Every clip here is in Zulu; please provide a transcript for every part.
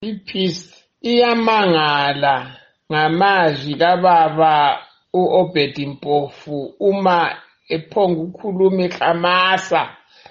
iPeace iyamangala ngamazwi kababa u-Obed Mpofu uma ephonga ukukhuluma ehamasa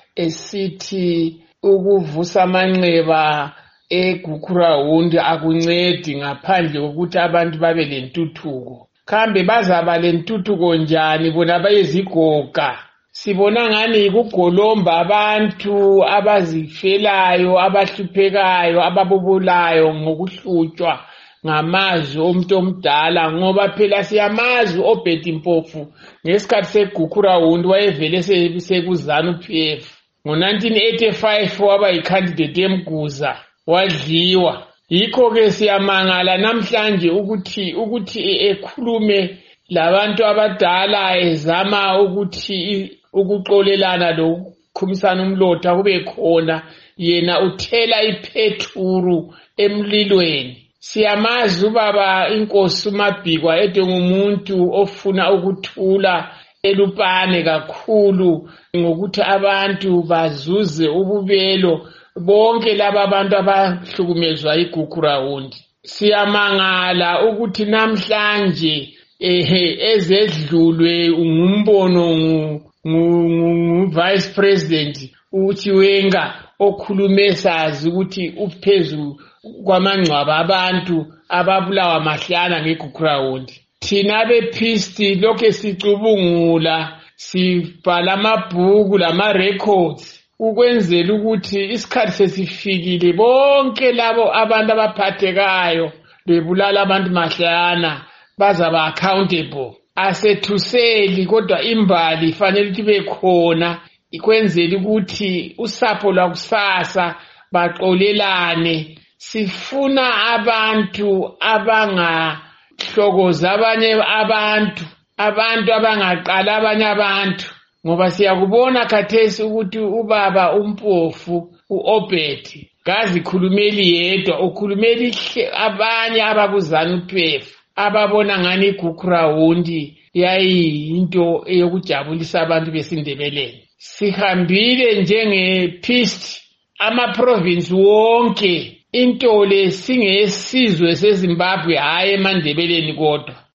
esithi ukuvusa amanxeba eGukurawundi akuncedi ngaphandle kokuthi abantu babe lentuthuko. Kambe bazaba lentuthuko njani bona bayezigoga? Sibona ngani ikugolomba abantu abazifelayo, abahluphekayo, ababubulayo ngokuhlutshwa ngamazwi omuntu omdala, ngoba phela siyamazi uObed Mpofu ngesikhathi seGukurawundi wayevele sekuzanu-PF. Ngo-1985 waba yicandidate eMguza wadliwa. Yikho-ke siyamangala namhlanje ukuthi ekhulume labantu abadala ezama ukuthi ukuxolelana lokukhumisana umlotha kube khona, yena uthela iphethuru emlilweni. Siyamazi ubaba inkosi uMabhikwa ngumuntu ofuna ukuthula elupane kakhulu ngokuthi abantu bazuze ububelo bonke laba abantu abahlukumezwa iGukurawundi. Siyamangala ukuthi namhlanje ezedlulwe ngumbono ngu-Vice President uChiwenga okhulume sazi ukuthi uphezu kwamangcwaba abantu ababulawa mahlana ngeGukurawundi. Thina bePeace lokho sicubungula, sibhala amabhuku lama-records ukwenzela ukuthi isikhathi sesifikile bonke labo abantu abaphathekayo bebulala abantu mahlana bazaba accountable. Asethuseli kodwa imbali ifanele ukuthi ibe khona ikwenzela ukuthi usapho lwakusasa baxolelane. Sifuna abantu abangahlokoza abanye abantu abangaqala abanye abantu, ngoba siyakubona khathesi ukuthi ubaba uMpofu uObed kazikhulumeli yedwa, ukhulumeli abanye abakuzanu-PF ababona ngani iGukurawundi yayiyinto eyokujabulisa abantu besindebeleni. Sihambile njengePeace amaprovince wonke, into le singesizwe seZimbabwe hayi eMandebeleni kodwa.